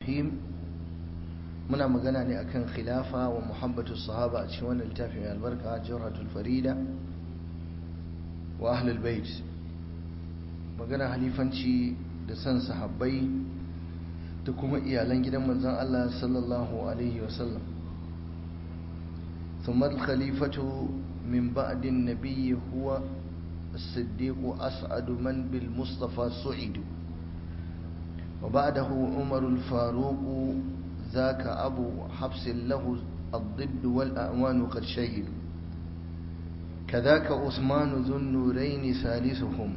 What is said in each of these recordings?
الرحيم muna magana ne akan khilafa wa muhabbatu sahaba a cikin wannan littafin mai albarka jawharatul farida wa ahlul bait magana halifanci da san sahabbai da kuma iyalan gidan manzon Allah sallallahu alaihi wasallam ثم الخليفة من بعد النبي هو الصديق أسعد من بالمصطفى سعد وبعده عمر الفاروق ذاك أبو حفص له الضد والأعوان قد شهدوا كذاك عثمان ذو النورين ثالثهم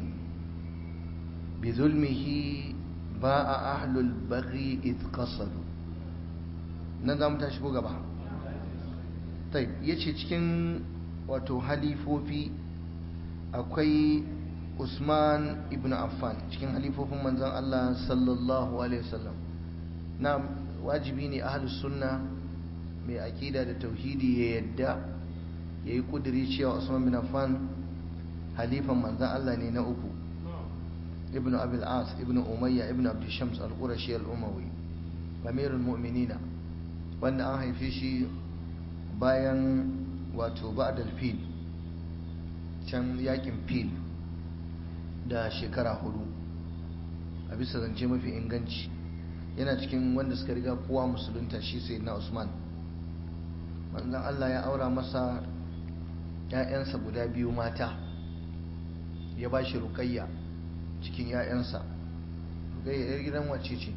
بظلمه باء أهل البغي إذ قصدوا نظام تشبه قبع طيب يتشي cikin wato halifofi akwai Usman ibn Affan cikin halifofin manzon Allah sallallahu alaihi wasallam na wajibi ne ahlus sunna mai aqida da tauhidi ya yadda yayi kudiri cewa Usman bin Affan halifan manzon Allah ne na uku ibn Abi al-As ibn Umayya ibn Abd Shams al-Qurashi al-Umawi amirul mu'minina wanda an haife shi bayan wato ba'dal fil can yakin fil da shekara 4 a bisa zance mafi inganci yana cikin wanda suka riga kowa musulunta shi sayyidina Usman manzon Allah ya aura masa ƴaƴansa guda biyu mata ya bashi Ruqayya cikin ƴaƴansa Ruqayya yar gidan wacce ce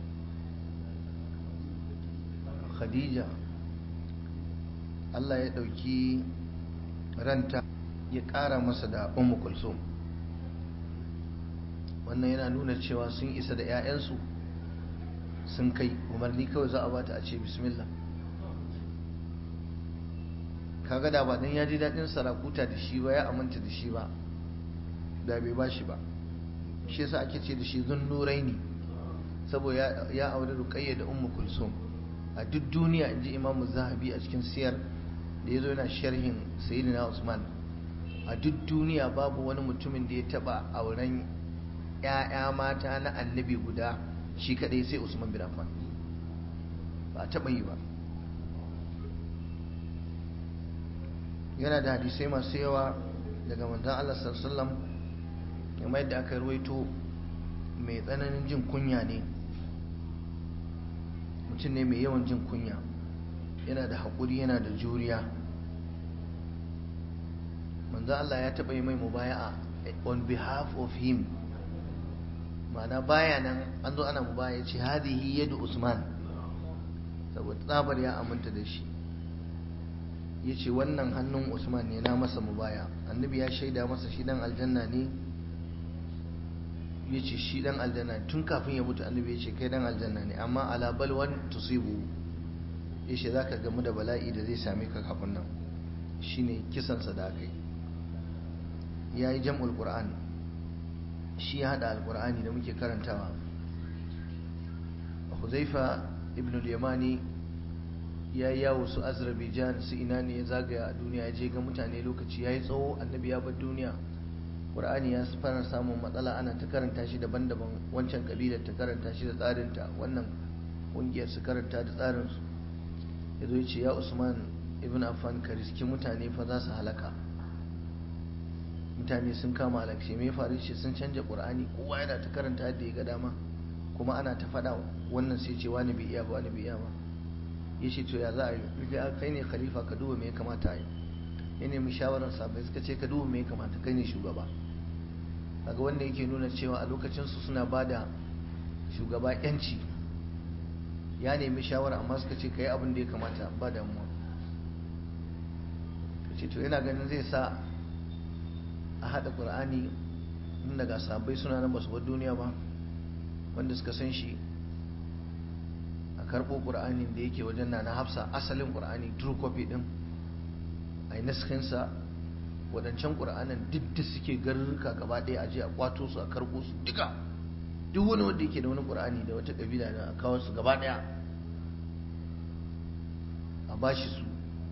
Khadija Allah ya dauki ranta ya ƙara masa da Ummu Kulsum wannan yana nuna cewa sun isa da ƴaƴansu sun kai umarni kawai za a bata a ce bismillah kaga da ba dan ya ji dadin sarakuta da shi ba ya aminta da shi ba da bai bashi ba shi yasa ake ce da shi zunnuraini saboda ya aure Ruqayya da Ummu Kulsum a duk duniya inji Imam Zahabi a cikin siyar da yazo yana sharhin Sayyidina Usman a duk duniya babu wani mutumin da ya taba auren ƴaƴa mata na annabi guda shi kadai sai Usman bin Affan ba a taba yi ba yana da hadisai masu yawa daga manzon Allah sallallahu alaihi wasallam kamar yadda aka ruwaito mai tsananin jin kunya ne mutum ne mai yawan jin kunya yana da haƙuri yana da juriya manzon Allah ya taba yi mai mubaya'a on behalf of him ma'ana baya nan an zo ana mubaya ce hadihi yadu Usman saboda tsabar ya aminta da shi ya ce wannan hannun Usman ne na masa mubaya annabi ya shaida masa shi dan aljanna ne ya ce shi dan aljanna tun kafin ya mutu annabi ya ce kai dan aljanna ne amma ala balwan tusibu ya ce za ka gamu da bala'i da zai same ka kafin nan shine kisansa da aka yi ya yi jam'ul qur'an shi ya hada alkur'ani da muke karantawa Huzaifa ibn al-Yamani ya yawo su Azerbaijan su ina ne ya zagaya a duniya ya je ga mutane lokaci yayi tsawo annabi ya bar duniya Qur'ani ya fara samun matsala ana ta karanta shi daban-daban wancan kabilar ta karanta shi da tsarin ta wannan kungiyar su karanta da tsarin su yazo ya ce ya Usman ibn Affan ka riski mutane fa za su halaka mutane sun kama alakshe mai faru shi sun canja Qur'ani kowa yana ta karanta yadda ya ga dama kuma ana ta faɗa wannan sai ce wani bai iya ba wani bai iya ba yace to ya za a yi kai ne khalifa ka duba me ya kamata a yi ya nemi shawarar sabai suka ce ka duba me ya kamata kai ne shugaba kaga wanda yake nuna cewa a lokacin su suna bada shugaba yanci ya nemi shawara amma suka ce kai abin da ya kamata ba damuwa kace to yana ganin zai sa a haɗa ƙur'ani inda ga sahabbai suna nan ba su bar duniya ba wanda suka san shi a karɓo ƙur'anin da yake wajen na Hafsa asalin ƙur'ani true copy ɗin a yi naskinsa waɗancan ƙur'anin duk da suke garurruka gaba ɗaya a je a kwato su a karɓo su duka duk wani wanda yake da wani ƙur'ani da wata ƙabila da a kawo su gaba ɗaya a bashi su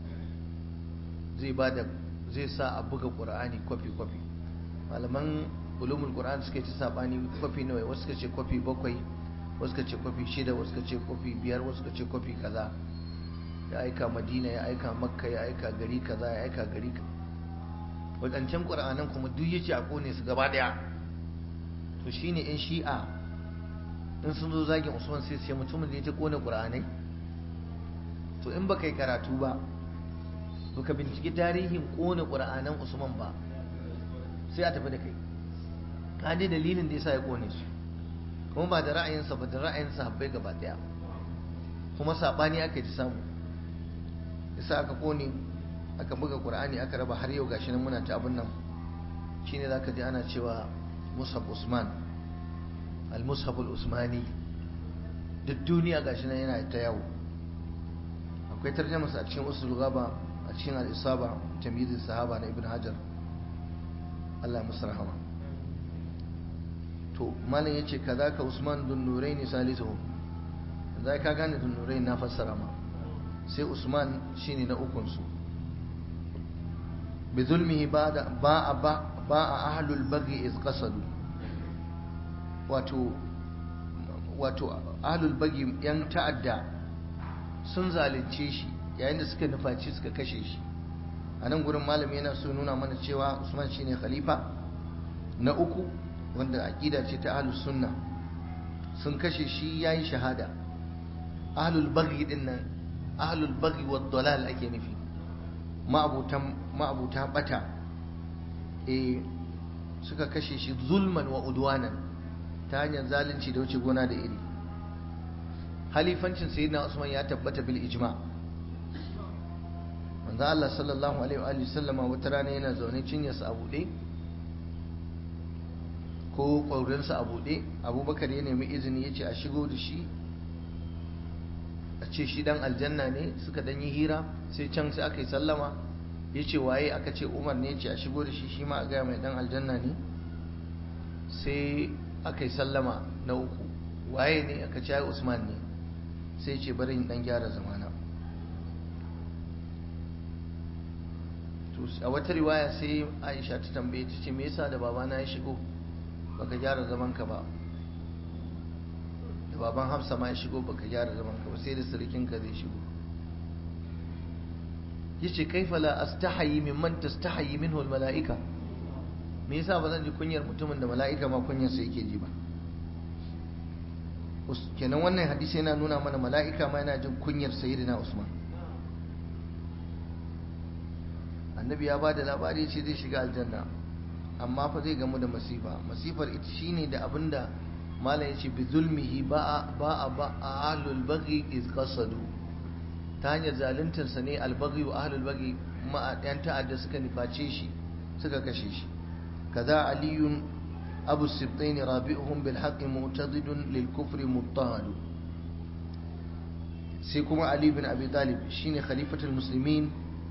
zai sa a buga ƙur'ani kwafi-kwafi malaman ulumul qur'an suka ce sabani kwafi nawa wasu suka ce kwafi 7 wasu ka ce kwafi 6, wasu ka ce kwafi 5, wasu ka ce kwafi kaza. Ya aika Madina, ya aika Makka, ya aika gari kaza, ya aika gari kaza. Wadancan Qur'anan kuma duk yace a kone su gaba daya. To shine in Shi'a in sun zo zagin Usman sai su ce mutumin da ya ta kone Qur'anai. To in baka yi karatu ba, baka binciki tarihin kone Qur'anan Usman ba, sai a tafi da kai. Ka dai dalilin da yasa ya kone su, kuma ba da ra'ayinsa ba, da ra'ayin sahabbai gaba daya. Kuma sabani aka ji samu, yasa aka kone, aka buga Qur'ani aka raba, har yau gashi nan muna ta abun nan. Shine zaka ji ana cewa Mushaf Usman, al-Mushaf al-Usmani, duk duniya gashi nan yana ta yawo. Akwai tarjumarsa a cikin Usul Ghaba, a cikin Al-Isaba Tamyiz as-Sahaba na Ibn Hajar, Allah ya masa rahama. To malam yace kadaka Usman dun Nurayn salisuhu, zai ka gane dun Nurayn na fassara ma, sai Usman shine na ukun su. bi zulmihi ba'a ahlul baghi iz qasadu, wato ahlul baghi yan ta'adda sun zalunce shi yayin da suka nufaci suka kashe shi. A nan gurin malami yana so nuna mana cewa Usman shine khalifa na uku, wanda aqida ce ta ahlus sunna. Sun kashe shi yayi shahada. Ahlul baghi din nan, ahlul baghi wad dalal ake nufi, ma'abuta bata, suka kashe shi zulman wa udwanan, ta hanyar zalunci da wuce gona da iri. Halifancin sayyidina Usman ya tabbata bil ijma'. manzo Allah sallallahu alaihi wa sallama wata rana yana zaune cinyarsa a buɗe ko ƙwaurinsa a buɗe. Abubakar ya nemi izini, ya ce a shigo da shi, a ce shi dan aljanna ne. Suka dan yi hira, sai can sai aka yi sallama, ya ce waye, aka ce Umar ne. Ya ce a shigo da shi, shi ma a gaya mai dan aljanna ne. Sai aka yi sallama na uku, waye ne, aka ce ai Usman ne. Sai ce bari in dan gyara zamana. To a wata riwaya sai Aisha ta tambaye, ta ce me yasa da babana ya shigo baka gyara zaman ka ba, da baban Hafsa ma ya shigo baka gyara zaman ka ba, sai da sirikin ka zai shigo. Yace kaifa la astahi mimman tastahi minhu al malaika, me yasa ba zan ji kunyar mutumin da mala'ika ma kunyar sa yake ji ba. Kenan wannan hadisi yana nuna mana mala'ika ma yana jin kunyar sayyidina Usman. Annabi ya bada labari ce zai shiga aljanna, amma fa zai gamu da masifa. Masifar ita shine da abinda malam yace bi zulmihi ba'a ahlul baghi iz qasadu, ta hanyar zaluntar sa ne al-baghi wa ahlul baghi ma yan ta'adda suka niface shi, suka kashe shi. kaza aliyun abu sibtain rabi'uhum bil haqqi mu'tadidun lil kufri muttahad. sai kuma Ali bin Abi Talib shine khalifatul muslimin,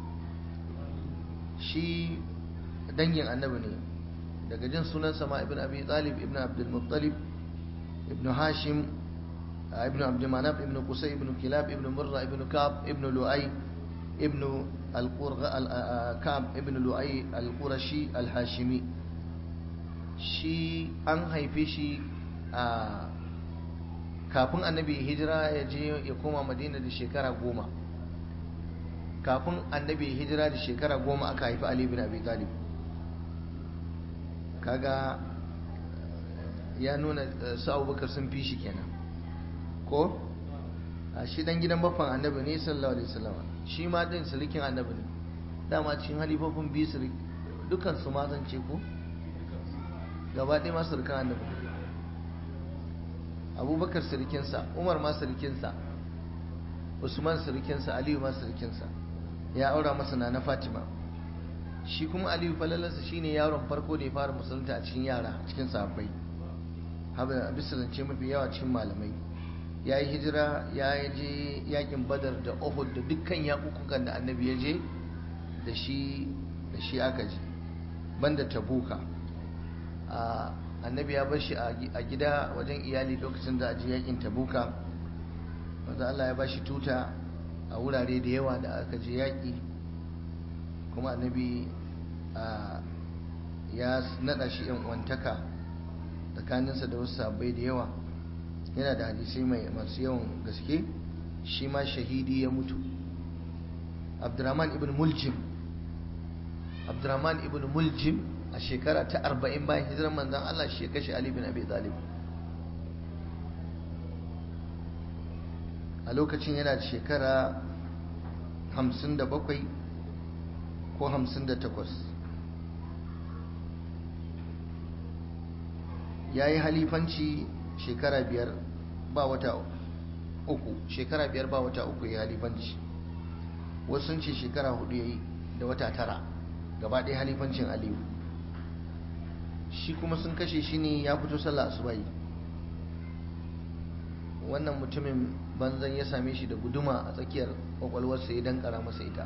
shi dangin annabi ne. daga jin sunansa ma ibn Abi Talib ibn Abdul Muttalib ibn Hashim ibn Abd Manaf ibn Qusay ibn Kilab ibn Murra ibn Ka'b ibn Lu'ay ibn Ka'b ibn Lu'ay al-Qurashi al-Hashimi. Shi an haife shi a kafin annabi hijira ya je ya koma Madina da shekara 10. Kafin annabi hijira da shekara 10 aka haifi Ali bin Abi Talib. Kaga ya nuna su Abubakar sun fi shi kenan ko? A shi dan gidan baffan annabi ne sallallahu alaihi wasallam, shi ma din surikin annabi ne. Dama cikin halifofin biyu surik dukan su ma zan ce ko gaba ɗaya ma surukan annabi. Abubakar surikinsa, Umar ma surikinsa, Usman surikinsa, Aliyu ma surikinsa. Ya aura masa na Fatima. Shi kuma Aliyu falalarsa shine yaron farko da ya fara musulunta a cikin yara, a cikin sahabbai, haba bisa zance mafi yawa cikin malamai. Ya yi hijira, ya je yakin Badar da Uhud da dukkan yakukukan da annabi ya je da shi aka je, banda Tabuka. Annabi ya bar shi a gida wajen iyali lokacin da a je yakin Tabuka. Manzo Allah ya bashi tuta a wurare da yawa da aka je yaki, kuma annabi ya nada shi yan uwantaka tsakaninsa da wasu sahabbai da yawa. yana da hadisai masu yawan gaske, shi ma shahidi ya mutu. Abdurrahman ibn Muljim a shekara ta 40 bayan hijirar manzon Allah shi ya kashe Ali bin Abi Talib. A lokacin yana da shekara 57 ko 58. Ya yi halifanci shekara 5 ba wata uku, shekara 5 ba wata uku ya halifanci. Wasu sun ce shekara 4 ya yi da wata 9 gaba ɗaya halifancin Aliyu. Shi kuma sun kashe shi ne ya fito sallah asubahi. Wannan mutumin banzan ya same shi da guduma a tsakiyar kwakwalwarsa ya dankara masa ita.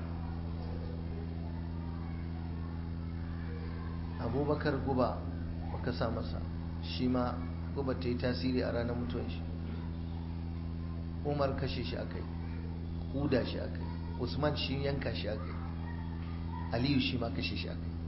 Abubakar guba baka sa masa, shi ma guba ta yi tasiri a ranar mutuwan shi. Umar kashe shi akai, huda shi akai. Usman shi yanka shi akai, Aliyu shi ma kashe shi akai.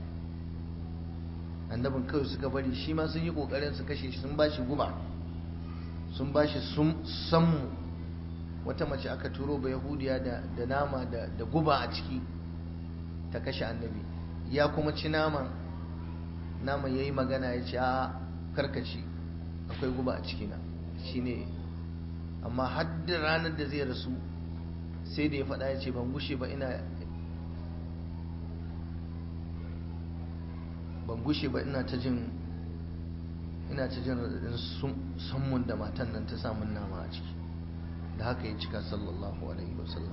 Annabin kawai suka bari, shi ma sun yi kokarin su kashe shi, sun ba shi guba, sun ba shi sammu. Wata mace aka turo ba Yahudiya da nama da guba a ciki ta kashe annabi. Ya kuma ci naman ya yi magana ya ce a karkaci, akwai guba a cikina. Shi ne, amma haddin ranar da zai rasu sai da ya faɗa ya ce ban gushe ba ina ta jin raɗaɗin sammun da matan nan ta samun nama a ciki. Da haka ya cika sallallahu alaihi wasallam.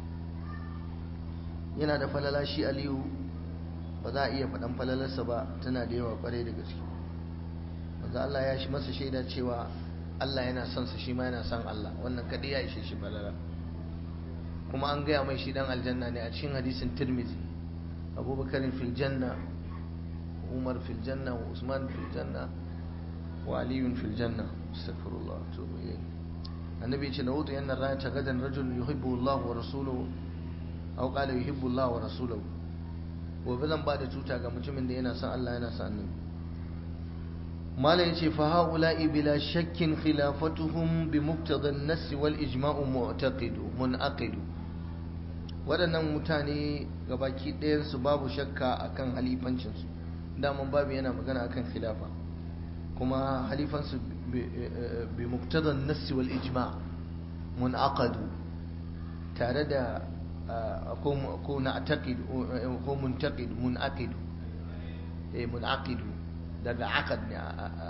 Yana da falala shi Aliyu, ba za a iya faɗan falalarsa ba, tana da yawa ƙwarai da gaske. manzo Allah ya shi masa shaida cewa Allah yana son sa, shi ma yana son Allah. Wannan kaɗai ya ishe shi falala. Kuma an gaya mai shi dan aljanna ne a cikin hadisin Tirmidhi. Abubakar fil janna, Umar fil janna, wa Usman fil janna, wa Ali fil janna. Astaghfirullah wa atubu ilayh. Annabi ya ce la wutu yanna ra'ata gadan rajul yuhibbu Allah wa rasuluhu, aw qala yuhibbu Allah wa rasuluhu. Gobe zan ba da tuta ga mutumin da yana son Allah yana son Annabi. Malam yace fa haula'i bila shakkin khilafatuhum bi muqtada an-nass wal ijma'u munaqidu. Waɗannan mutane gabaki ɗayan su babu shakka akan halifancin su. Daman babu yana magana akan khilafa. Kuma halifan su bi muqtada an-nass wal ijma' munaqadu, tare da ko na'taqid ko muntaqid munaqidu munaqidu daga aqad ne.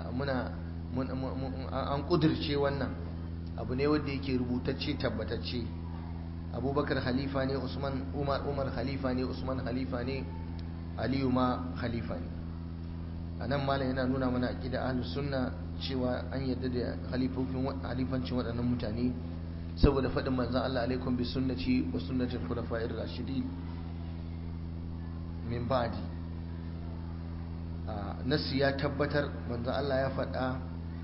An kudirce wannan abu ne wanda yake rubutacce tabbatacce. Abubakar khalifa ne, Umar khalifa ne, Usman khalifa ne, Aliyu ma khalifa ne. Anan malam yana nuna mana aqida ahlus sunna cewa an yadda da halifancin waɗannan mutane saboda faɗin manzon Allah alaikum bi sunnati wa sunnati al-khulafa'ir rashidin min ba'di. Nasi ya tabbatar manzon Allah ya faɗa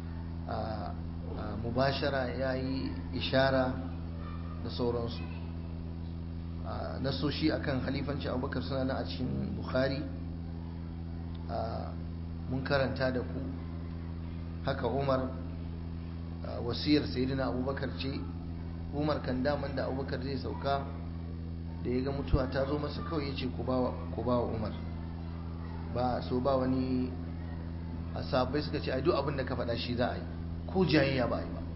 mubashara, ya yi ishara da sauransu. Nasoshi akan halifanci Abubakar suna nan a cikin Bukhari, mun karanta da ku. Haka Umar, wasiyar sayyidina Abubakar ce. Umar kan daman da Abubakar zai sauka, da ya ga mutuwa ta zo masa kawai ya ce ku ba wa Umar. Ba wani asabai suka ce ai duk abin da ka faɗa shi za a yi, ko jayayya ba a yi ba.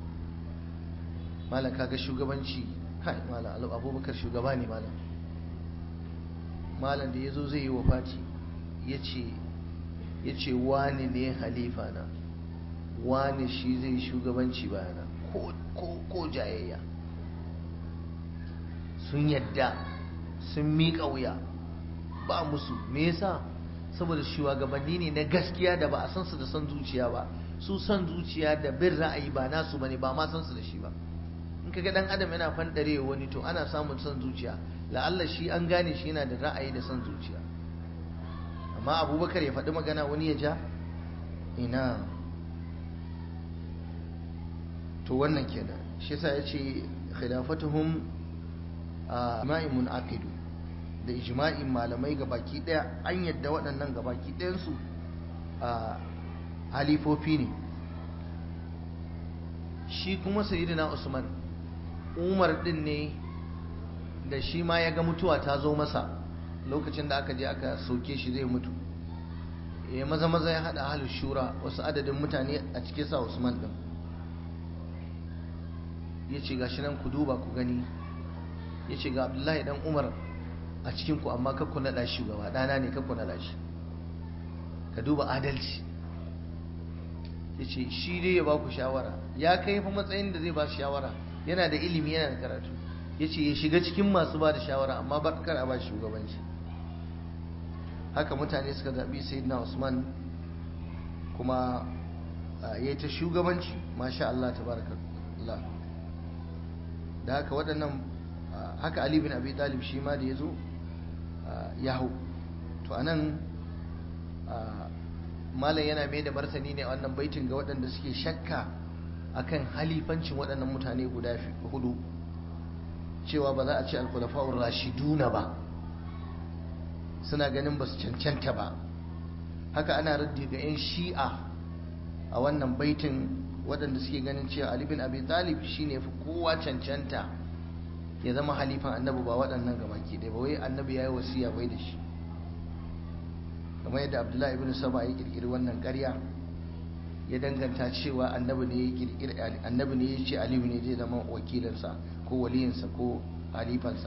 Malam kaga shugabanci, kai malam Abubakar shugaba ne malam. Malam da ya zo zai yi wafati ya ce wani ne halifa na, wani shi zai shugabanci bayana, ko jayayya. Sun yadda, sun miƙa wuya, ba musu. Me yasa? Saboda shugabanni ne na gaskiya da ba a san su da son zuciya ba. Su son zuciya da bin ra'ayi ba nasu bane, ba ma san su da shi ba. In kaga dan adam yana fandare wani, to ana samun son zuciya. La'alla shi an gane shi yana da ra'ayi da son zuciya. Amma Abubakar ya faɗi magana wani ya ja, ina. To wannan kenan. Shi yasa yace khilafatuhum ijma'in munaqidu, da ijma'in malamai gabaki daya an yadda waɗannan gabaki ɗayan su halifofi ne. shi kuma sayyidina Usman Umar din ne da shi ma ya ga mutuwa ta zo masa lokacin da aka je aka soke shi zai mutu, ya maza maza ya hada ahlus shura wasu adadin mutane a cikin sa Usman din, yace gashi nan ku duba ku gani, yace ga Abdullahi dan Umar a cikin ku amma kakku nada shi gaba dana ne, kakku nada shi, ka duba adalci. yace shi dai ya ba ku shawara, ya kai fa matsayin da zai ba shawara, yana da ilimi yana da karatu, yace ya shiga cikin masu ba da shawara amma ba kar a ba shugabanci. Haka mutane suka zabi sayyidina Usman kuma yayi ta shugabanci, masha Allah tabarakallah. da haka waɗannan haka Ali bin Abi Talib shi ma da yazo ya hau. To anan malam yana mai da martani ne a wannan baitin ga waɗanda suke shakka akan halifancin waɗannan mutane guda hudu, cewa ba za a ce al-khulafa'ur rashiduna ba, suna ganin ba su cancanta ba. Haka ana raddi ga 'yan shi'a a wannan baitin waɗanda suke ganin cewa Ali bin Abi Talib shine fi kowa cancanta ya zama halifan annabi ba waɗannan gabaki ɗaya ba, wai annabi yayi wasiya bai da shi, kamar yadda Abdullahi ibn Saba ya kirkiri wannan ƙarya, ya danganta cewa annabi ne ya kirkiri, annabi ne ya ce Ali ne zai zama wakilinsa ko waliyinsa ko halifansa.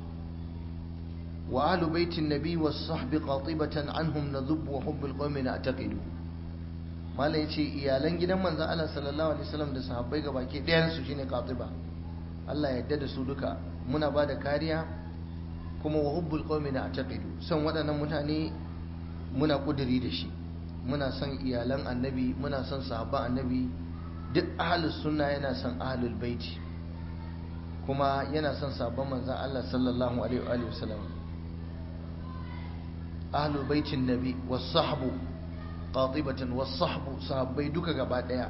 wa ahlu baitin nabi was sahbi qatibatan anhum nadhub wa hubb alqawmi na'taqidu. malai yace iyalan gidan manzon Allah sallallahu alaihi wasallam da sahabbai gabaki ɗayan su shine qatiba, Allah ya yarda da su duka, muna ba da kariya, kuma wa hubbul qawmi na'taqidu, son waɗannan mutane muna kuduri da shi, muna son iyalan annabi, muna son sahabban annabi, duk ahlus sunna yana son ahlul baiti, kuma yana son sahabban manzon Allah sallallahu alaihi wasallam. ahlul baitin nabi was sahbu qatibatan was sahbu, sahabbai duka gaba daya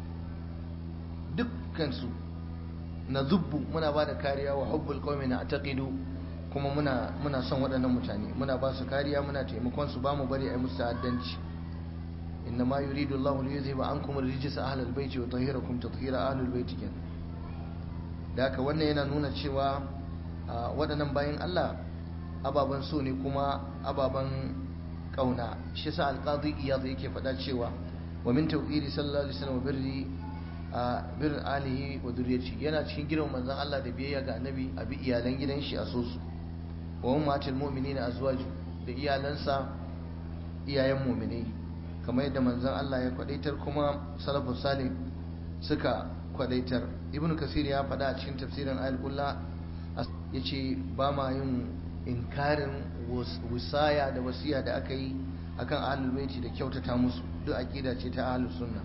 dukkan su nazubbu muna bada kariya, wa hubbul qaumi na'taqidu, kuma muna son waɗannan mutane, muna ba su kariya, muna taimakon su, ba mu bari ai musu ta'addanci. innama yuridu Allahu liyuzhiba ankum ar-rijsa ahlal baiti wa yutahhirakum tatheera, ahlul baiti ken. da haka wannan yana nuna cewa waɗannan bayin Allah ababan so ne kuma ababan kauna. shi sa al-qadi iyad yake faɗa cewa wa min tawqiri sallallahu alaihi wasallam birri bir alihi wa duriyati, yana cikin girman manzon Allah da biyayya ga annabi, abi iyalan gidan shi a so su, wa ummatul mu'minina azwaju, da iyalansa iyayen mu'minai, kamar yadda manzon Allah ya kwadaitar kuma salafus salih suka kwadaitar. ibnu kasir ya faɗa a cikin tafsirin ayatul qulla yace ba ma yin inkarin wisaya da wasiya da aka yi akan ahlul baiti da kyautata musu, duk aqida ce ta ahlus sunna.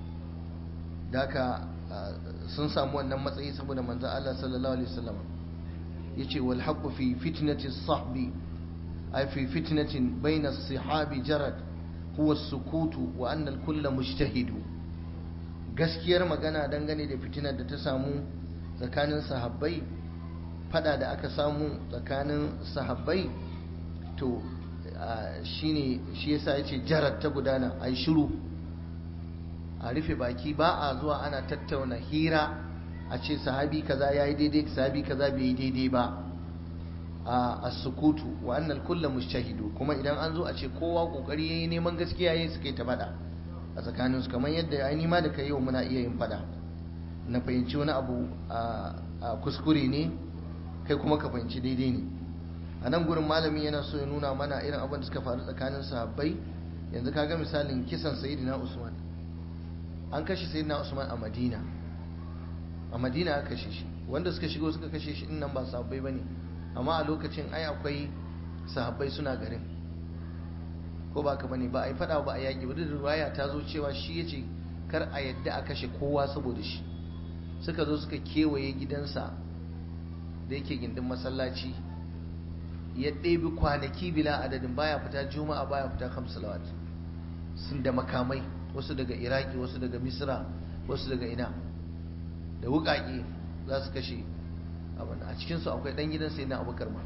daka sun samu wannan matsayi saboda manzon Allah sallallahu alaihi wasallam yace wal haqqu fi fitnati as-sahbi ay fi fitnatin bayna as-sahabi jarad huwa as-sukutu wa anna al-kull mujtahidu. gaskiyar magana dangane da fitinar da ta samu tsakanin sahabbai, fada da aka samu tsakanin sahabbai, to shine shi yasa yace jarad ta gudana, ai shiru, a rufe baki, ba a zuwa ana tattauna hira a ce sahabi kaza yayi daidai, sahabi kaza bai yi daidai ba, a sukutu wa annal kullu mushtahidu, kuma idan an zo a ce kowa kokari yayi neman gaskiya yayi suka yi ta fada a tsakaninsu, kamar yadda ai ma da kai yau muna iya yin fada, na fahimci wani abu a kuskure ne, kai kuma ka fahimci daidai ne. a nan gurin malami yana so ya nuna mana irin abin da suka faru tsakanin sahabbai. yanzu kaga misalin kisan sayyidina Usman, an kashe sayyidina Usman a Madina aka kashe shi, wanda suka shigo suka kashe shi nan ba sahabbai bane, amma a lokacin ai akwai sahabbai suna garin, ko ba ka bane, ba a yi fada ba a yaki ba, da riwaya ta zo cewa shi yace kar a yadda a kashe kowa saboda shi. suka zo suka kewaye gidansa da yake gindin masallaci, ya ɗebi kwanaki bila adadin, baya fita juma'a, baya fita kamsu salawat, sun da makamai, wasu daga iraki, wasu daga misra, wasu daga ina, da wuƙaƙe za su kashe abin. a cikinsu akwai ɗan gidan sai na abubakar ma.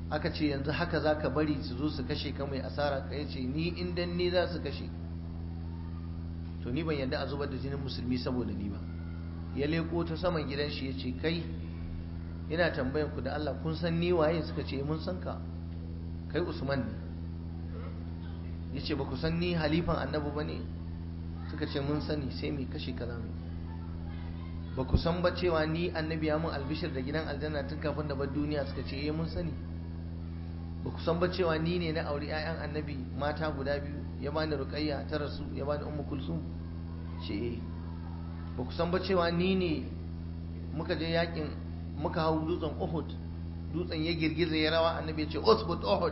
aka ce yanzu haka za ka bari su zo su kashe ka mai asara ka yace ni indan ni za su kashe to ni ban yadda a zubar da jinin musulmi saboda ni ba. Ya leko ta saman gidan shi ya ce kai ina tambayan ku da Allah kun san ni waye? Suka ce mun san ka, kai Usman ne. Ya ce ba ku san ni halifan annabi ba ne? Suka ce mun sani. Sai mai kashe ka zamu. Ba ku san ba cewa ni annabi ya mun albishir da gidan aljanna tun kafin da bar duniya? Suka ce mun sani. Ba ku san ba cewa ni ne na auri 'ya'yan annabi mata guda biyu, ya bani Ruqayya ta rasu, ya bani Ummu Kulsum? Ce ba ku san ba cewa ni ne muka je yakin, muka hau dutsen Uhud, dutsen ya girgiza ya rawa, annabi ya ce usbut Uhud,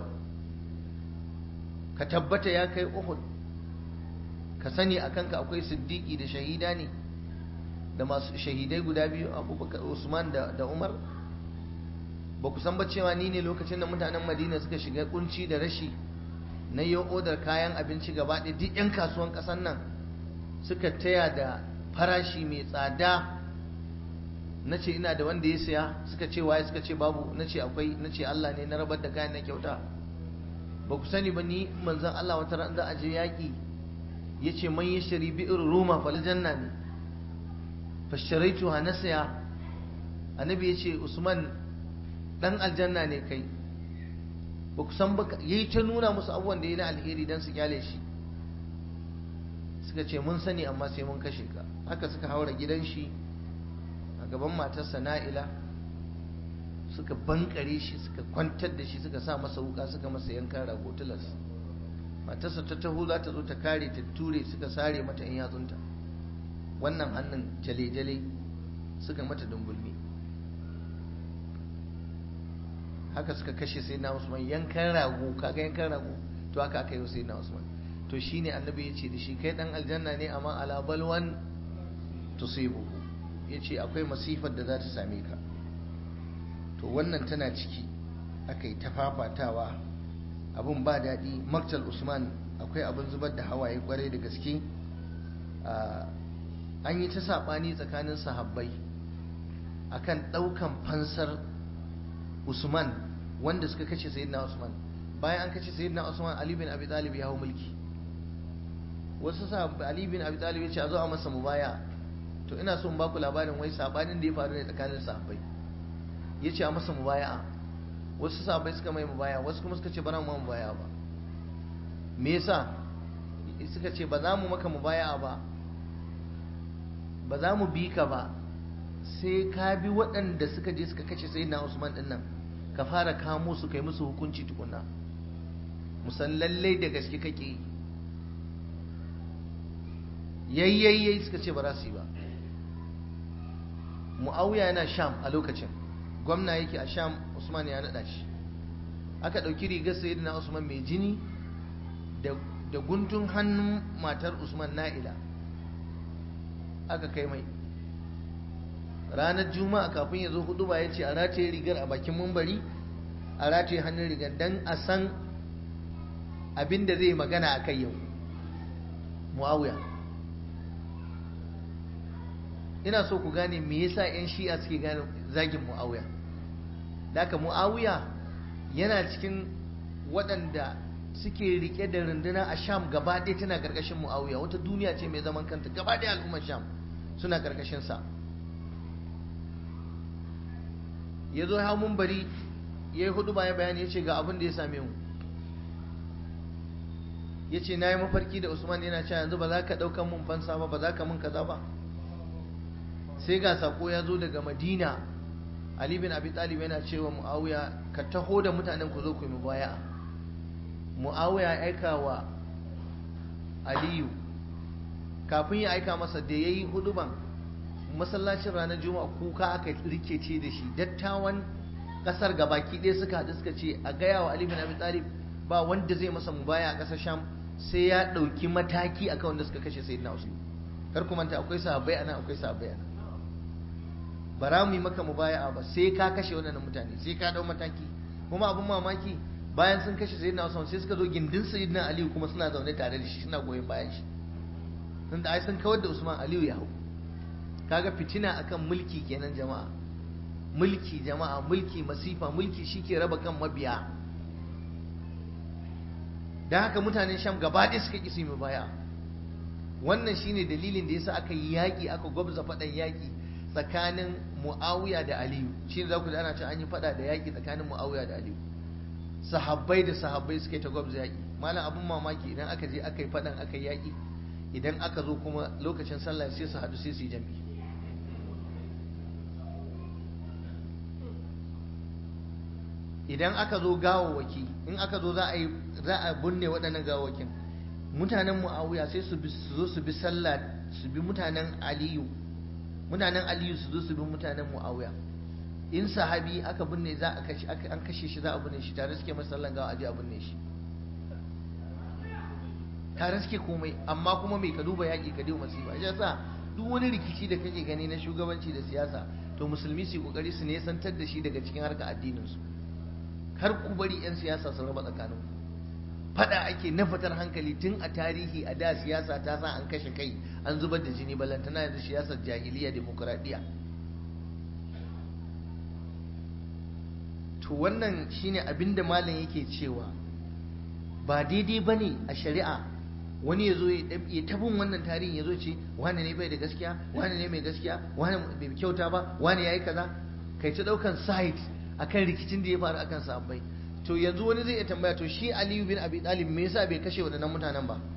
ka tabbata ya kai Uhud, ka sani a kanka akwai siddiqi da shahida ne, da masu shahidai guda biyu, Abubakar, Usman da Umar. Ba ku san ba cewa ni ne lokacin da mutanen Madina suka shiga kunci da rashi, na yi odar kayan abinci gaba ɗaya, duk 'yan kasuwan ƙasar nan suka taya da farashi mai tsada. Na ce ina da wanda ya saya? Suka ce waye? Suka ce babu. Na ce akwai. Na ce Allah ne, na rabar da kayan na kyauta. Ba ku sani ba ni manzon Allah wata ran za a je yaƙi ya ce man yashri bi'ir ruma fal janna ne, fashtaraytuha na saya. Annabi ya ce Usman dan aljanna ne kai. Ba ku san ba, yayi ta nuna musu abubuwan da yayi na alheri dan su kyale shi. Suka ce mun sani amma sai mun kashe ka. Haka suka haura gidan shi a gaban matarsa Na'ila, suka bankare shi, suka kwantar da shi, suka sa masa wuka, suka masa yankan rago tilas. Matarsa ta taho za ta zo ta kare ta ture, suka sare mata in yatsunta, wannan hannun jale-jale suka mata dumbulmi. Haka suka kashe Sayyidina Usman, yankan rago. Kaga yankan rago? To haka aka yi wa Sayyidina Usman. To shine annabi ya ce da shi kai dan aljanna ne amma ala balwan tusibuhu, ya ce akwai masifar da za ta same ka. To wannan tana ciki, aka yi ta fafatawa, abun ba daɗi. Maktal Usman akwai abin zubar da hawaye kwarai da gaske. An yi ta saɓani tsakanin sahabbai akan ɗaukan fansar Usman, wanda suka kashe Sayyidina Usman. Bayan an kashe Sayyidina Usman, Ali bin Abi Talib ya hau mulki. Wasu sahabbai, Ali bin Abi Talib ya ce a zo a masa mubaya. To ina so in baku labarin wai sabanin da ya faru ne tsakanin sahabbai. Ya ce a masa mubaya'a. Wasu sahabbai suka mai mubaya, wasu kuma suka ce ba za mu mubaya ba. Me yasa? Suka ce ba za mu maka mubaya'a ba, ba za mu bi ka ba, sai ka bi waɗanda suka je suka kashe Sayyidina Usman din nan, ka fara kamo su kai musu hukunci tukunna, musan lallai da gaske kake. Yayyayi suka ce ba za su yi ba. Muawiya yana Sham a lokacin, gwamna yake a Sham, Usman ya naɗa shi. Aka ɗauki rigar Sayyidina Usman mai jini da guntun hannun matar Usman Na'ila, aka kai mai. Ranar Juma'a kafin ya zo huduba ya ce a rataye rigar a bakin mumbari, a rataye hannun rigar don a san abin da zai magana a kai yau. Muawiya, ina so ku gane me yasa 'yan shi'a suke gane zagin Muawiya. Da haka Muawiya yana cikin waɗanda suke rike da runduna a Sham gaba ɗaya, tana ƙarƙashin Muawiya. Wata duniya ce mai zaman kanta, gaba ɗaya al'ummar Sham suna ƙarƙashin sa. Ya zo hau mumbari ya yi hudu ya bayani, ya ce ga abin da ya same mu. Ya ce na yi mafarki da Usman yana cewa yanzu ba za ka ɗaukan mun fansa ba, ba za ka mun kaza ba. Sai ga sako ya zo daga Madina, Ali bin Abi Talib yana cewa Muawiya ka taho da mutanen ku zo ku yi mubaya'a. Muawiya ya aika wa Aliyu, kafin ya aika masa da yayi huduban masallacin ranar Juma'a kuka aka rikece da shi. Dattawan kasar gabaki ɗaya suka haɗu suka ce a gaya wa Ali bin Abi Talib ba wanda zai masa mubaya a ƙasar Sham sai ya ɗauki mataki akan wanda suka kashe Sayyidina Usman. Kar ku manta akwai sahabbai ana, akwai sahabbai ana. Bara mu yi maka mubaya'a ba sai ka kashe wannan mutane, sai ka dau mataki. Kuma abin mamaki, bayan sun kashe Sayyidina Usman sai suka zo gindin Sayyidina Ali kuma suna zaune tare da shi, suna goyon bayan shi. Tunda ai sun kawar da Usman, Aliyu ya hau. Kaga fitina akan mulki kenan jama'a. mulki jama'a, mulki masifa, mulki shi ke raba kan mabiya. da haka mutanen Sham gaba ɗaya suka ƙi su yi baya. Wannan shine dalilin da yasa aka yi yaƙi, aka gwabza faɗan yaƙi tsakanin Muawiya da Aliyu. Shi ne za ku da ana cewa an yi faɗa da yaƙi tsakanin Muawiya da Aliyu. Sahabbai da sahabbai suka yi ta gwabza yaƙi. Malam abin mamaki idan aka je aka yi faɗan aka yi yaƙi, idan aka zo kuma lokacin sallah sai su haɗu sai su yi jami'i. Idan aka zo gawawaki, in aka zo za a binne waɗannan gawawakin, mutanen Muawiya sai su zo su bi sallah, su bi mutanen Aliyu su zo su bi mutanen Muawiya. In sahabi aka binne za a kashe, an kashe shi za a binne shi tare suke masallan gawa aje a binne shi tare suke komai. Amma kuma mai ka duba yaƙi ka duba masifa. Ya sa duk wani rikici da kake gani na shugabanci da siyasa, to musulmi su kokari su ne santar da shi daga cikin harkar addinin su. Kar ku bari 'yan siyasa su raba tsakanin fada ake na fitar hankali. Tun a tarihi a da siyasa ta sa an kashe kai, an zubar da jini, ballantana yanzu siyasar jahiliya demokradiyya. To wannan shine abinda malam yake cewa ba daidai bane a shari'a wani ya zo ya tabin wannan tarihin, ya zo ce wani ne bai da gaskiya, wani ne mai gaskiya, wani bai kyauta ba, wani yayi kaza, kai ta daukan side akan rikicin da ya faru akan sahabbai. To yanzu wani zai iya tambaya, to shi Aliyu bin Abi Talib me yasa bai kashe waɗannan mutanen ba?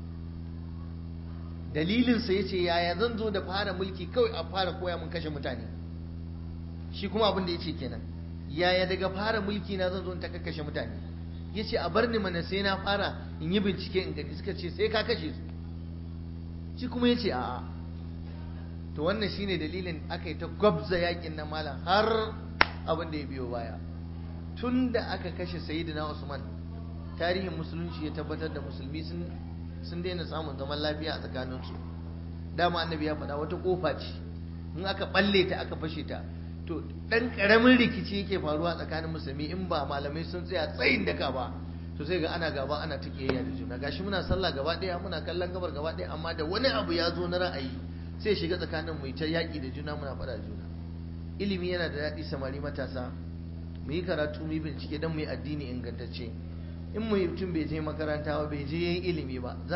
Dalilin sa yace yaya zan zo da fara mulki kawai a fara koya mun kashe mutane. Shi kuma abin da yace kenan, yaya daga fara mulki na zan zo in ta kashe mutane? Yace a bar ni mana sai na fara in yi bincike in gani. Suka ce sai ka kashe su. Shi kuma yace a'a. To wannan shine dalilin aka yi ta gwabza yakin na malam har abin da ya biyo baya. Tun da aka kashe Sayyidina Usman, tarihin musulunci ya tabbatar da musulmi sun daina samun zaman lafiya a tsakaninsu. Dama annabi ya faɗa wata kofa ce, in aka balle ta aka fashe ta, to ɗan ƙaramin rikici yake faruwa tsakanin musulmi in ba malamai sun tsaya tsayin daka ba, to sai ga ana gaba ana ta kiyayya da juna. Gashi muna sallah gaba ɗaya, muna kallon gabar gaba ɗaya, amma da wani abu ya zo na ra'ayi sai shiga tsakanin mu ta yaƙi da juna, muna faɗa da juna. Ilimi yana da daɗi samari matasa, mu yi karatu mu yi bincike don mu yi addini ingantacce. In mutum bai je makaranta ba, bai je yin ilimi ba,